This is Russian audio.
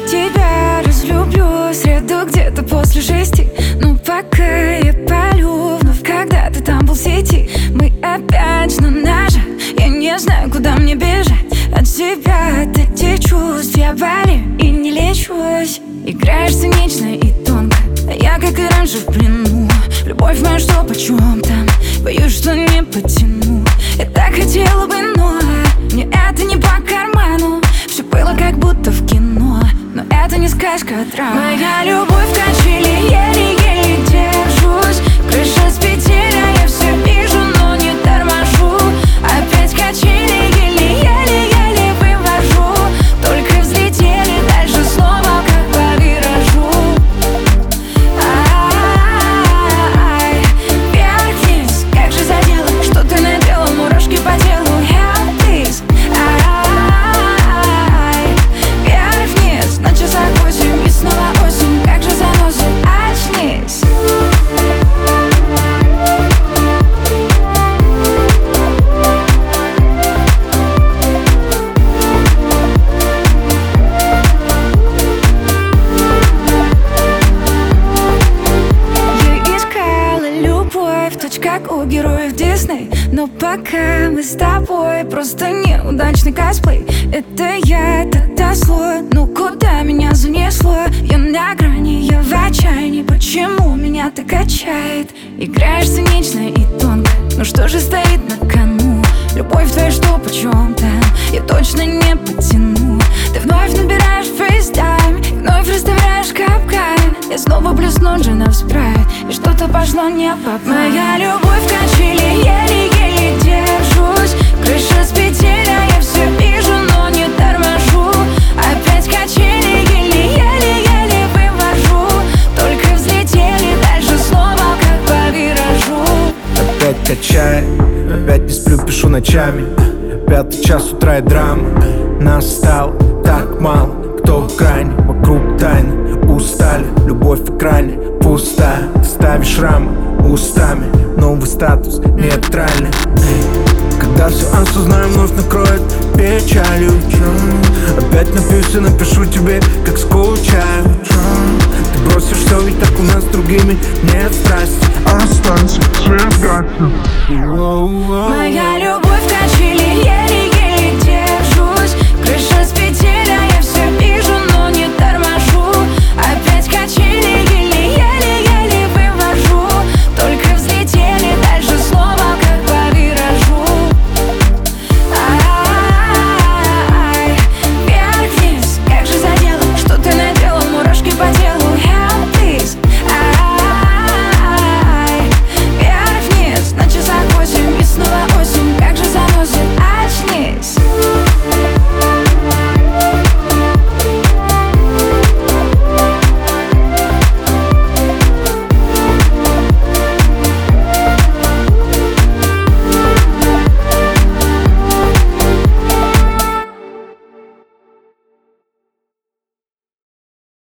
тебя разлюблю среду где-то после 6. Но пока я палю вновь, когда ты там был в сети. Мы опять на ножах, я не знаю, куда мне бежать от тебя, от этих чувств. Я болею и не лечусь. Играешь цинично и тонко, а я, как и раньше, в плену. Любовь моя, что почем там, боюсь, что не потяну. Я так хотела бы, но мне это не по карману. Все было как будто в кино, но это не сказка, а драма. Моя любовь в качели, еле-еле держусь. Крыша с петель, а я все вижу, но не торможу. Опять качели, еле-еле вывожу. Только взлетели, дальше снова как по виражу. Ай, вверх-вниз, как же задела, что ты наделал, мурашки по телу. Help this. Ай, вверх-вниз, на часах 8 и снова осень, как же заносит, очнись. Как у героев Дисней. Но пока мы с тобой просто неудачный косплей. Это я, это досло. Ну куда меня занесло? Я на грани, я в отчаянии. Почему меня так качает? Играешь цинично и тонко, ну что же стоит на кону? Любовь твоя, что почем там, я точно не потяну. Ты вновь набираешь фейстайм, вновь расставляешь капкан. Я снова блесну джина в спрайт, и что-то пошло не по плану. Моя любовь в качели, еле-еле держусь. Крыша с петель, а я все вижу, но не торможу. Опять качели, еле-еле вывожу. Только взлетели, дальше снова как по виражу. Опять качает, опять не сплю, пишу ночами. 5 час утра и драма. Нас стало так мало, кто в крайне, вокруг тайны. Устали, любовь в экране пустая. Ставишь рамы устами, новый статус нейтральный. Когда все осознаем, вновь накроет печалью. Опять напьюсь и напишу тебе, как скучаю. Ты бросишь все, ведь так у нас с другими нет страсти. Останься, свет гаснет. Моя любовь в качели,